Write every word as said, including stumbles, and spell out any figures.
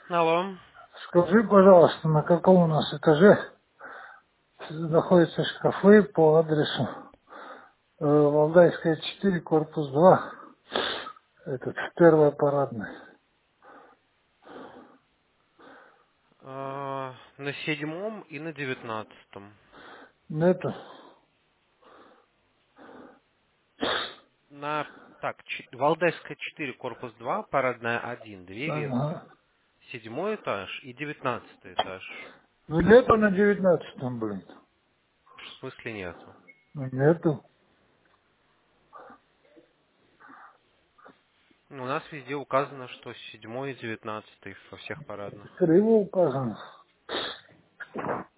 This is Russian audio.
Алло. Скажи, пожалуйста, на каком у нас этаже находятся шкафы по адресу э, Валдайская четыре, корпус два, этот, первая парадная. А, на седьмом и на девятнадцатом. Нету. На так, ч- Валдайская четыре, корпус два, парадная один, две ветки. Ага. Седьмой этаж и девятнадцатый этаж. Ну нету на девятнадцатом, блин. В смысле нету? Ну нету. Ну, у нас везде указано, что седьмой и девятнадцатый во всех парадных. Криво указано.